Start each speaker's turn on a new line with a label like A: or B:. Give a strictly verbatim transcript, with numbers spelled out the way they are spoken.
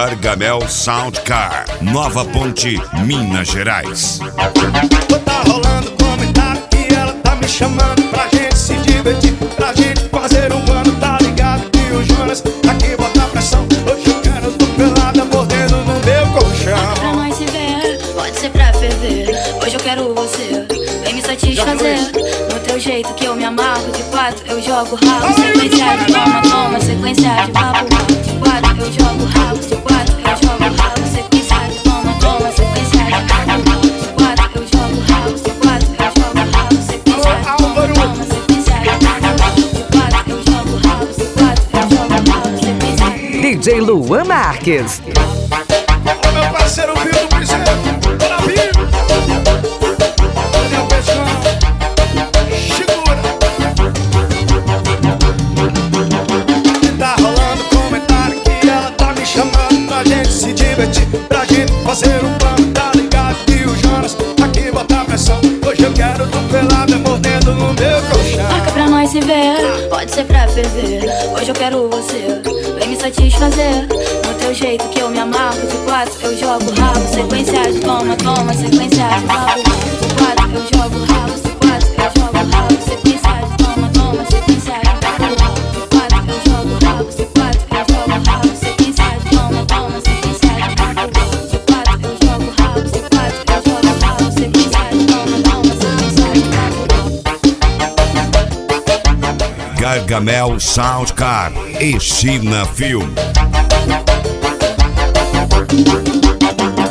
A: Gargamel Sound Car, Nova Ponte, Minas Gerais.
B: Tá rolando comentário que ela tá me chamando pra gente se divertir, pra gente fazer um ano, tá ligado que o Jonas aqui bota pressão. Hoje eu quero tô pelada mordendo no meu colchão.
C: Pra nós se ver, pode ser pra ferver. Hoje eu quero você, vem me satisfazer. No teu jeito que eu me amarro, de quatro eu jogo rabo. Sequência de toma, toma, sequência de papo. De quatro eu jogo rabo, de quatro eu jogo rabo. Sequência de toma, toma, sequência de papo. De quatro eu jogo rabo, de quatro eu jogo rabo. Sequência de toma, toma, sequência de papo. De quatro eu jogo rabo, de quatro eu jogo rabo. Sequência de
D: D J Luan Marques.
B: Ô meu parceiro Vitor Priseiro, bora vir. Daniel Pescão, segura. Tá rolando comentário que ela tá me chamando pra gente se divertir, pra gente fazer um plano, tá ligado que o Jonas aqui bota pressão. Hoje eu quero tô pelada mordendo no meu colchão.
C: Marca pra nós se ver, pode ser pra ferver. Hoje eu quero você, vem me satisfazer. No teu jeito que eu me amarro, de quatro eu jogo rabo. Sequência de toma, toma, sequência de papo. De quatro eu jogo rabo, de quatro eu jogo rabo. Sequência de toma, toma, sequência de papo. De quatro eu jogo rabo, de quatro eu jogo rabo. Sequência de toma, toma, sequência de papo. De quatro eu jogo rabo, de quatro eu jogo rabo. Sequência de toma, toma, sequência de papo.
A: Gargamel Sound Car e China Film.